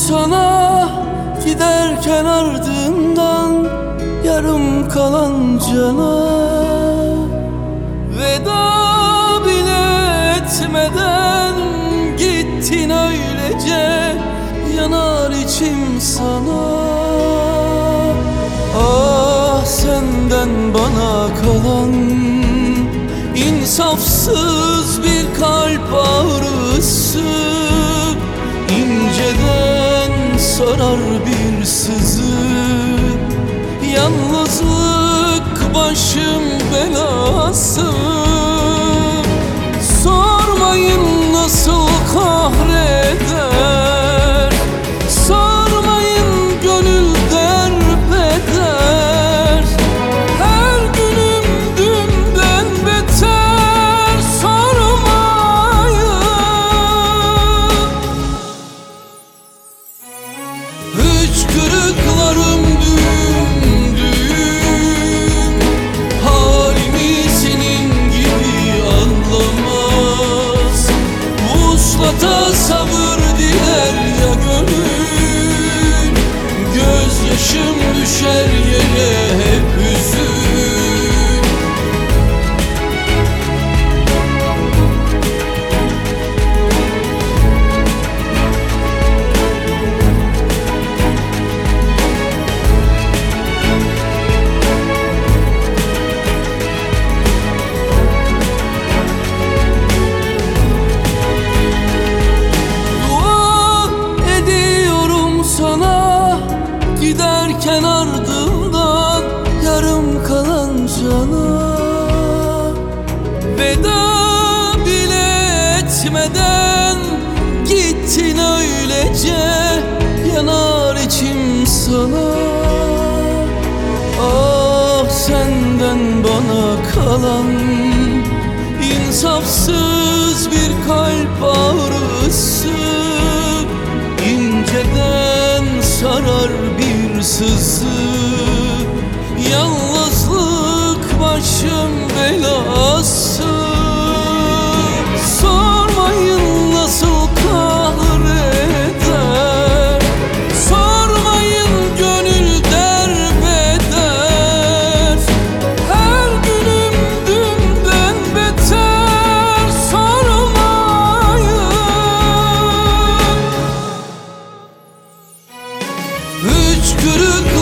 sana giderken ardından yarım kalan cana. Veda bile etmeden gittin öylece, yanar içim sana. Ah senden bana kalan insafsız bir kalp ağrısı, İnceden sarar bir sızı. Yalnızlık başım belası. Sormayın nasıl kahreder, sormayın gönül derbeder. Her günüm dünden beter, sormayın. Hıçkırıklarım dümdüğüm, halimi senin gibi anlamaz. Vuslata sabır diler ya gönül, gözyaşım düşer yere hep hüzün. Giderken ardından yarım kalan cana. Veda bile etmeden gittin öylece, yanar içim sana. Ah senden bana kalan insafsız bir kalp ağrısı, İnceden sarar bir sızı. Yalnızlık başım belası. Sormayın nasıl kahreder, sormayın gönül derbeder. Her günüm dünden beter, sormayın. Hıçkırık